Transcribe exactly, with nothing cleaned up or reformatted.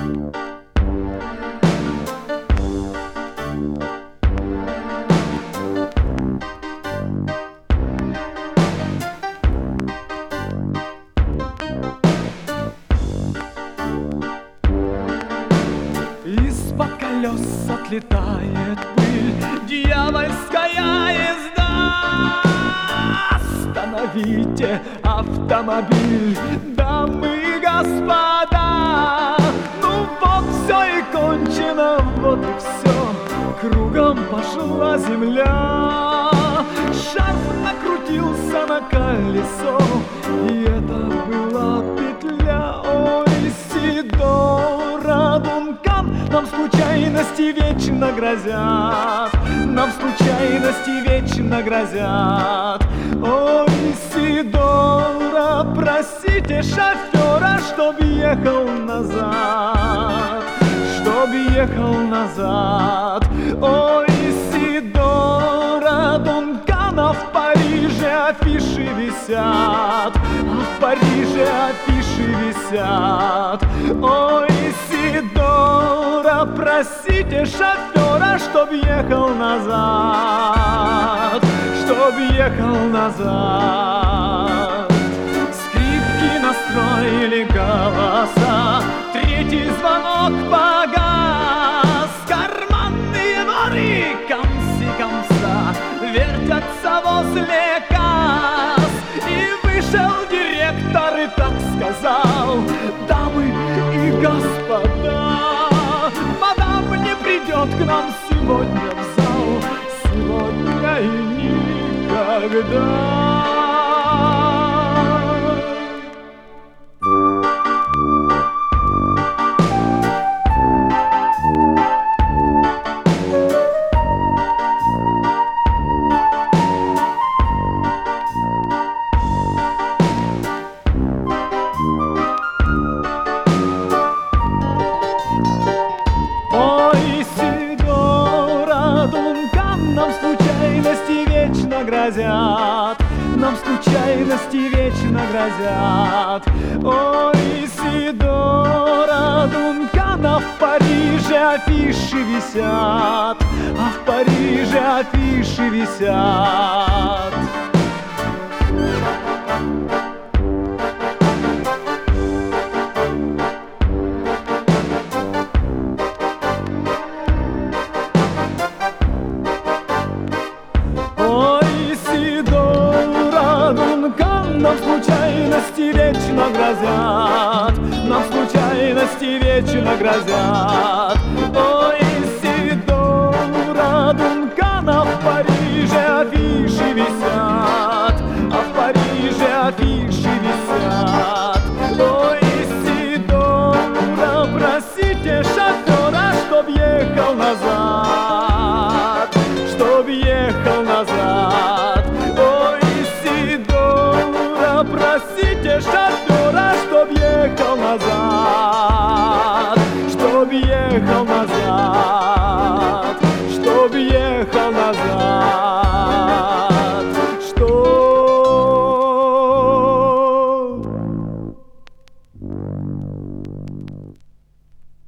Из-под колес отлетает пыль, дьявольская езда. Остановите автомобиль, дамы и господа. Ну вот все и кончено, вот и все, кругом пошла земля. Шарф накрутился на колесо, и это была петля. Ой, Сидора Дункан, нам случайности вечно грозят, нам случайности вечно грозят. Ой, Сидора, просите шофера, чтоб ехал назад, чтоб ехал назад. Ой, Сидора Дункана, в Париже афиши висят, а в Париже афиши висят. Ой, Сидора, просите шофера, чтоб ехал назад, чтоб ехал назад. Скрипки настроили голоса, третий звонок погас. Карманные воры комси-комса вертятся возле касс. И вышел директор и так сказал: дамы и господа, мадам не придет к нам сегодня в зал, сегодня и никогда. Нам случайности вечно грозят, нам случайности вечно грозят. Ой, Сидора Дункана, в Париже афиши висят, а в Париже афиши висят. Нам случайности вечно грозят, нам случайности вечно грозят. Ой, Сидора Дункана, в Париже афиши висят, а в Париже афиши висят.